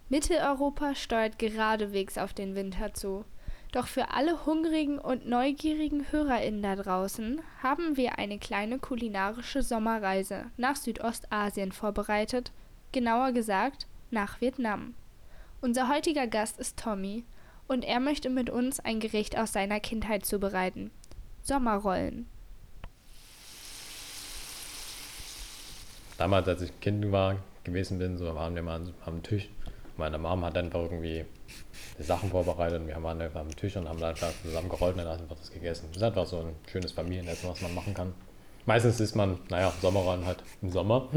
Mitteleuropa steuert geradewegs auf den Winter zu. Doch für alle hungrigen und neugierigen HörerInnen da draußen haben wir eine kleine kulinarische Sommerreise nach Südostasien vorbereitet, genauer gesagt nach Vietnam. Unser heutiger Gast ist Tommy und er möchte mit uns ein Gericht aus seiner Kindheit zubereiten: Sommerrollen. Damals, als ich Kind gewesen bin, so waren wir mal am Tisch. Meine Mom hat einfach irgendwie die Sachen vorbereitet und wir waren einfach am Tisch und haben da einfach zusammengerollt und dann einfach das gegessen. Das ist einfach so ein schönes Familienessen, was man machen kann. Meistens isst man, Sommerrollen halt im Sommer.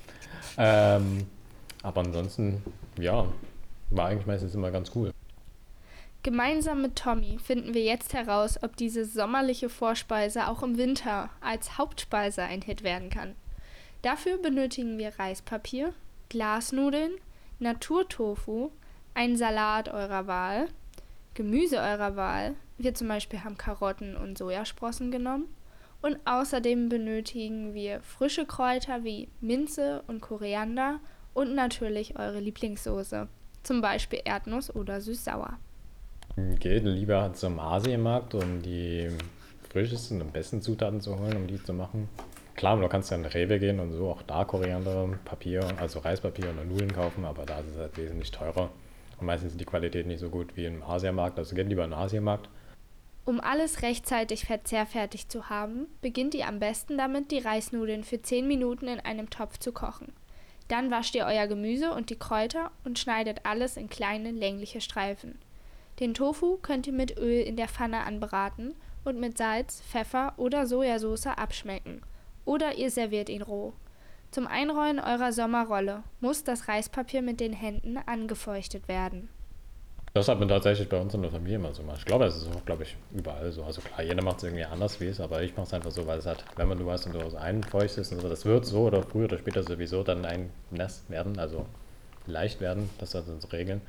ähm, aber ansonsten, ja, war eigentlich meistens immer ganz cool. Gemeinsam mit Tommy finden wir jetzt heraus, ob diese sommerliche Vorspeise auch im Winter als Hauptspeise ein Hit werden kann. Dafür benötigen wir Reispapier, Glasnudeln, Naturtofu, einen Salat eurer Wahl, Gemüse eurer Wahl, wir zum Beispiel haben Karotten und Sojasprossen genommen, und außerdem benötigen wir frische Kräuter wie Minze und Koriander und natürlich eure Lieblingssoße, zum Beispiel Erdnuss oder süß-sauer. Geht lieber zum Asienmarkt, um die frischesten und besten Zutaten zu holen, um die zu machen. Klar, du kannst ja in Rewe gehen und so auch da Koriander, Papier, also Reispapier und Nudeln kaufen, aber da ist es halt wesentlich teurer. Und meistens ist die Qualität nicht so gut wie im Asiamarkt, also geht lieber in den Asiamarkt. Um alles rechtzeitig verzehrfertig zu haben, beginnt ihr am besten damit, die Reisnudeln für 10 Minuten in einem Topf zu kochen. Dann wascht ihr euer Gemüse und die Kräuter und schneidet alles in kleine, längliche Streifen. Den Tofu könnt ihr mit Öl in der Pfanne anbraten und mit Salz, Pfeffer oder Sojasauce abschmecken. Oder ihr serviert ihn roh. Zum Einrollen eurer Sommerrolle muss das Reispapier mit den Händen angefeuchtet werden. Das hat man tatsächlich bei uns in der Familie immer so gemacht. Ich glaube, es ist auch, glaube ich, überall so. Also klar, jeder macht es irgendwie anders, wie es, aber ich mache es einfach so, weil es hat, wenn man du weißt und du es einfeuchtest, also das wird so oder früher oder später sowieso dann ein nass werden, also leicht werden, das soll uns regeln.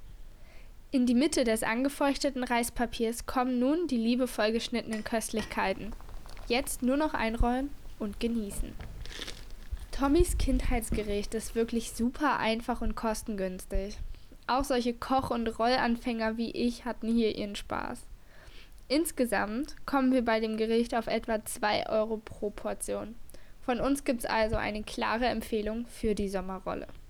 In die Mitte des angefeuchteten Reispapiers kommen nun die liebevoll geschnittenen Köstlichkeiten. Jetzt nur noch einrollen und genießen. Tommys Kindheitsgericht ist wirklich super einfach und kostengünstig. Auch solche Koch- und Rollanfänger wie ich hatten hier ihren Spaß. Insgesamt kommen wir bei dem Gericht auf etwa 2 € pro Portion. Von uns gibt's also eine klare Empfehlung für die Sommerrolle.